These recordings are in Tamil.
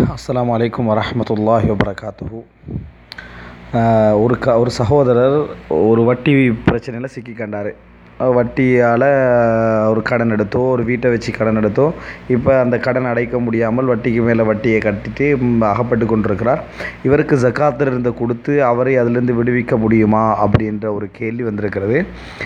அஸ்ஸலாமு அலைக்கும் வரஹ்மத்துல்லாஹி வபரகாத்துஹு. ஒரு சகோதரர் ஒரு வட்டி பிரச்சனையில் சிக்கிக்கண்டார். வட்டியால் ஒரு கடன் எடுத்தோ, ஒரு வீட்டை வச்சு கடன் எடுத்தோ, இப்போ அந்த கடன் அடைக்க முடியாமல் வட்டிக்கு மேலே வட்டியை கட்டிட்டு அகப்பட்டு கொண்டிருக்கிறார். இவருக்கு ஜக்காத்திலிருந்து கொடுத்து அவரை அதிலிருந்து விடுவிக்க முடியுமா அப்படின்ற ஒரு கேள்வி வந்திருக்கிறது.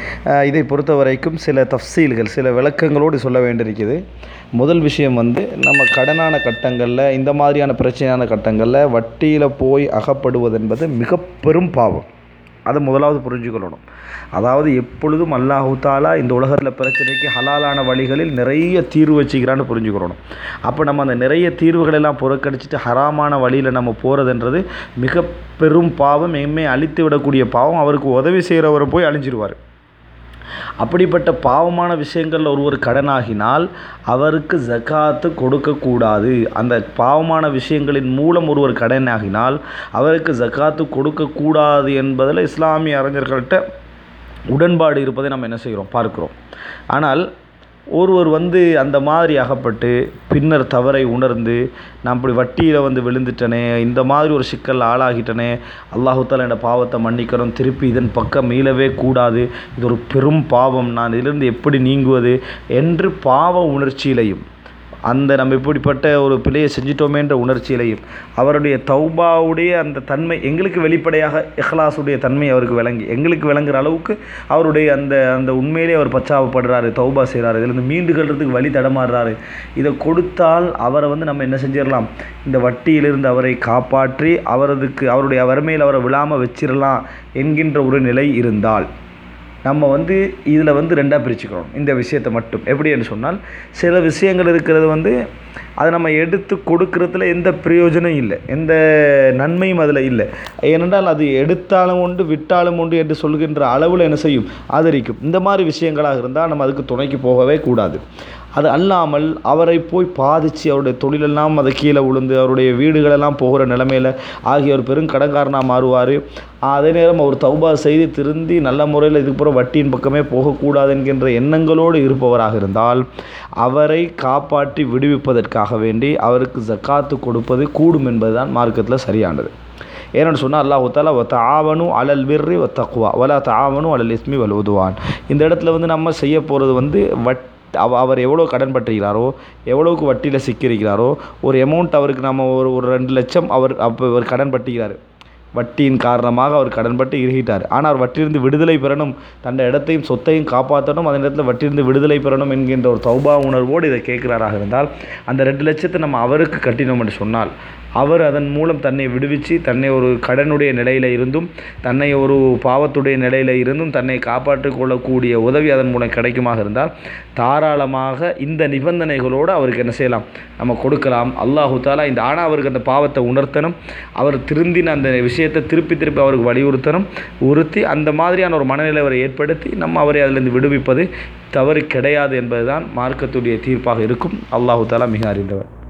இதை பொறுத்த வரைக்கும் சில தஃசீல்கள், சில விளக்கங்களோடு சொல்ல வேண்டியிருக்குது. முதல் விஷயம் நம்ம கடனான கட்டங்களில், இந்த மாதிரியான பிரச்சனையான கட்டங்களில் வட்டியில் போய் அகப்படுவது என்பது மிக பெரும் பாவம். அதை முதலாவது புரிஞ்சுக்கொள்ளணும். அதாவது எப்பொழுதும் அல்லாஹு தாலா இந்த உலகத்தில் பிரச்சனைக்கு ஹலாலான வழிகளில் நிறைய தீர்வு வச்சுக்கிறான்னு புரிஞ்சுக்கிறணும். அப்போ நம்ம அந்த நிறைய தீர்வுகளெல்லாம் புறக்கணிச்சிட்டு ஹராமான வழியில் நம்ம போகிறதுன்றது மிக பெரும் பாவம், எம்மை அழித்து விடக்கூடிய பாவம். அவருக்கு உதவி செய்கிறவரை போய் அழிஞ்சிருவார். அப்படிப்பட்ட பாவமான விஷயங்களில் ஒருவர் கடனாகினால் அவருக்கு ஜக்காத்து கொடுக்கக்கூடாது. அந்த பாவமான விஷயங்களின் மூலம் ஒருவர் கடனாகினால் அவருக்கு ஜக்காத்து கொடுக்கக்கூடாது என்பதில் இஸ்லாமிய அறிஞர்கள்ட்ட உடன்பாடு இருப்பதை நம்ம என்ன செய்கிறோம், பார்க்கிறோம். ஆனால் ஒருவர் அந்த மாதிரி அகப்பட்டு பின்னர் தவறை உணர்ந்து, நான் இப்படி வட்டியில் விழுந்துட்டனே, இந்த மாதிரி ஒரு சிக்கல் ஆளாகிட்டனே, அல்லாஹு தஆலா என் பாவத்தை மன்னிக்கணும், திருப்பி இதன் பக்கம் மீளவே கூடாது, இது ஒரு பெரும் பாவம், நான் இதிலிருந்து எப்படி நீங்குவது என்று பாவ உணர்ச்சியிலையும் நம்ம இப்படிப்பட்ட ஒரு பிழையை செஞ்சிட்டோமேன்ற உணர்ச்சியிலையும் அவருடைய தௌபாவுடைய அந்த தன்மை எங்களுக்கு வெளிப்படையாக இஹ்லாஸுடைய தன்மை அவருக்கு எங்களுக்கு விளங்குற அளவுக்கு அவருடைய அந்த உண்மையிலே அவர் பச்சாவப்படுறாரு, தௌபா செய்கிறாரு, இதிலிருந்து மீண்டுகிறதுக்கு வழி தடமாறுறாரு. இதை கொடுத்தால் அவரை நம்ம என்ன செஞ்சிடலாம், இந்த வட்டியிலிருந்து அவரை காப்பாற்றி அவருடைய வறுமையில் அவரை விழாமல் வச்சிடலாம் என்கின்ற ஒரு நிலை இருந்தால் நம்ம இதில் ரெண்டாக பிரிச்சுக்கிறோம். இந்த விஷயத்தை மட்டும் எப்படி என்று சொன்னால், சில விஷயங்கள் இருக்கிறது அதை நம்ம எடுத்து கொடுக்கறதுல எந்த பிரயோஜனம் இல்லை, எந்த நன்மையும் அதில் இல்லை. ஏனென்றால் அது எடுத்தாலும் உண்டு விட்டாலும் உண்டு என்று சொல்கின்ற அளவில் என்ன செய்யும், ஆதரிக்கும். இந்த மாதிரி விஷயங்களாக இருந்தால் நம்ம அதுக்கு துணைக்கு போகவே கூடாது. அது அல்லாமல் அவரை போய் பாதித்து அவருடைய தொழிலெல்லாம் அதை கீழே விழுந்து அவருடைய வீடுகளெல்லாம் போகிற நிலைமையில் ஆகிய ஒரு பெரும் கடன்காரனாக மாறுவார். அதே நேரம் அவர் தௌபா செய்து திருந்தி நல்ல முறையில் இதுக்கப்புறம் வட்டியின் பக்கமே போகக்கூடாது என்கின்ற எண்ணங்களோடு இருப்பவராக இருந்தால் அவரை காப்பாற்றி விடுவிப்பதற்காக வேண்டி அவருக்கு ஜக்காத்து கொடுப்பது கூடும் என்பதுதான் மார்க்கத்தில் சரியானது. ஏன்னு சொன்னால் அல்லாஹ் தஆலா வதஆவனு அலல் பிர்ரி வத்தக்வா வலா தஆவனு அலல் இஸ்மி வல் உதுவான். இந்த இடத்துல நம்ம செய்ய போகிறது அவர் எவ்வளோ கடன் பட்டுகிறாரோ, எவ்வளோக்கு வட்டியில் சிக்கியிருக்கிறாரோ, ஒரு அமௌண்ட் அவருக்கு நம்ம ஒரு 2 லட்சம் அவர் கடன் பட்டுகிறார். வட்டியின் காரணமாக அவர் கடன்பட்டு இருக்கிட்டார். ஆனால் அவர் வட்டியிலிருந்து விடுதலை பெறணும், தன் இடத்தையும் சொத்தையும் காப்பாற்றணும், அதே நேரத்தில் வட்டியிலிருந்து விடுதலை பெறணும் என்கின்ற ஒரு தௌபா உணர்வோடு இதை கேட்கிறாராக இருந்தால் அந்த 2 லட்சத்தை நம்ம அவருக்கு கட்டினோம் என்று சொன்னால் அவர் அதன் மூலம் தன்னை விடுவித்து தன்னை ஒரு கடனுடைய நிலையில் இருந்தும் தன்னை ஒரு பாவத்துடைய நிலையில் இருந்தும் தன்னை காப்பாற்றிக் கொள்ளக்கூடிய உதவி அதன் மூலம் கிடைக்குமாக இருந்தால் தாராளமாக இந்த நிபந்தனைகளோடு அவருக்கு என்ன செய்யலாம், நம்ம கொடுக்கலாம். அல்லாஹு தஆலா ஆனால் அவருக்கு அந்த பாவத்தை உணர்த்தணும், அவர் திருந்தின அந்த விஷயத்தை திருப்பி அவருக்கு வலியுறுத்தணும், அந்த மாதிரியான ஒரு மனநிலை அவரை ஏற்படுத்தி நம்ம அவரை அதிலிருந்து விடுவிப்பது தவறு கிடையாது என்பதுதான் மார்க்கத்துடைய தீர்ப்பாக இருக்கும். அல்லாஹு தஆலா மிக அறிந்தவர்.